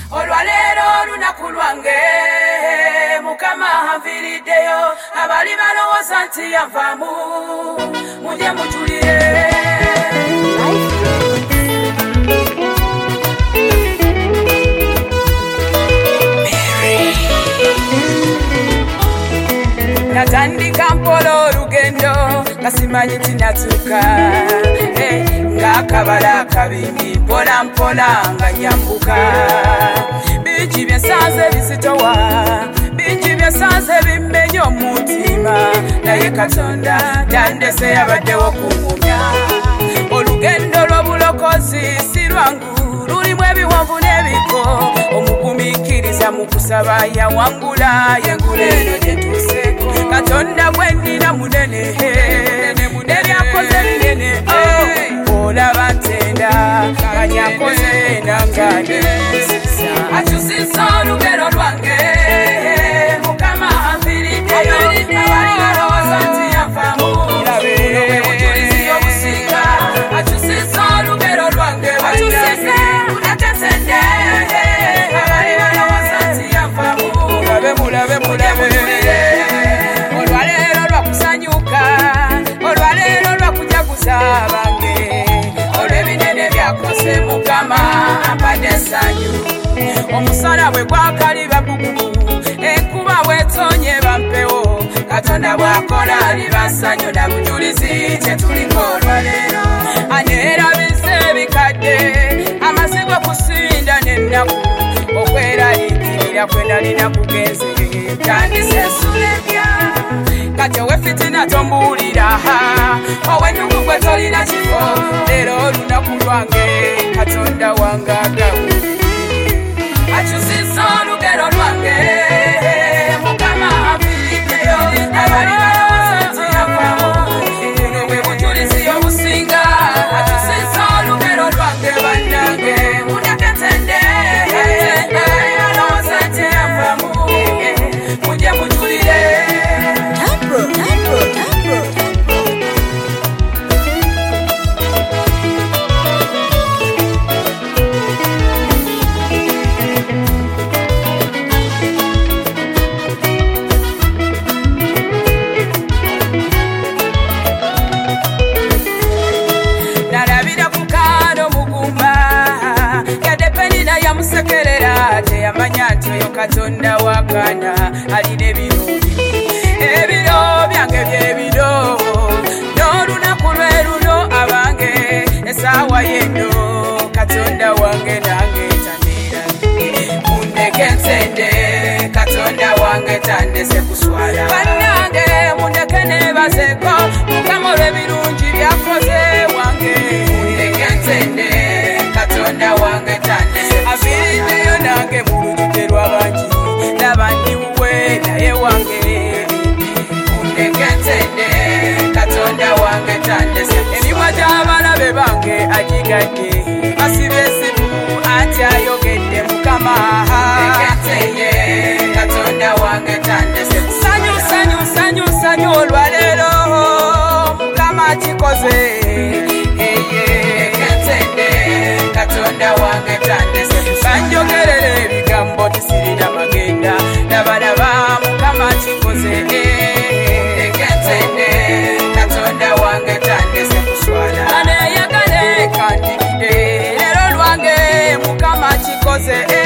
olwaleero lunaku lwange mukama anviriddeyo abali balowooza nti yavaamu muje mujulire natandika mpola olugendo nga simanyi nti natuuka ng'akabala akabimbi mpola mpola nga nyambuka bingi byensanze bizitowa bingi byensanze bimmenya omutima naye katonda tandese yabaddewo kuŋŋumya olugendo lw'obulokozi si lwangu lulimu ebiwanvu n'ebiko omugumiikiriza mu kusaba yawangula yengula eno gye tuseeko katonda gwe nnina munene ebyakoze binene olaba ntenda kanyakoze nangane akyusisa olugero lwange mukama anviriddeyo abali balowooza nti yavaamu bwe bujulizi obusinga akyusisa olugero lwange bakyusise unatesende abali balowooza nti yavaamu mulabe olwaleero lwakusanyuka olwaleero lwakujaguza bange olw'ebinene byakoze mukama ampadde essanyu omusana bwe gwakaliba bugubu enkuba bwetonye bampewo katonda bw'akola liba ssanyu na bujulizi kye tuliko olwaleero aneerabiza ebikadde amasigo kusinda n'ennaku okweraliikirira kwe nalina kugenze tandise sulebya kati owe fitina tombuulira owendugu gwe tolina kifo leero olunaku lwange katonda wange agamu akyusisa olugero lwange mukama anviriddeyo abali balowooza nti yavaamu buno bwe bujulizi obusinga akyusisa olugero lwange bannange munaketende abali balowooza nti yavaamu muje mujulire yamusekerera teyamanya nti oyo katonda wakana alina ebiro byange byebiro n'olunaku lwe luno abange esaawa yendo katonda wange nange tanira mundeke nsende katonda wange tandese kuswala bannange mundeke neebazeko mukama olw'ebirungi byakoze wange mundeke nsende katonda wange tandese aviriddeyo nange mu lujjudde lw'abangi n'abandiwuwe naye wange mundeke nsende katonda wange tandese emimwa gy'abalabe bange agigadde basibye esimu ati ayogedde mukama nsende katonda wange tandese sanyu olwaleero mukama akikoze katonda wange tandese banjogerera ebigambo tisirina magenda labalaba mukama kikoze ekensende katonda wange tandese kuswala aneyagale kandikide leero lwange mukama kikoze